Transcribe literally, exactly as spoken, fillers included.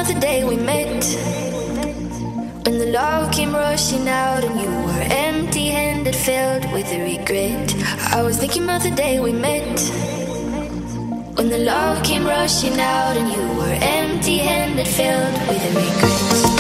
about the day we met, when the love came rushing out and you were empty-handed, filled with regret. I was thinking about the day we met, when the love came rushing out and you were empty-handed, filled with regret.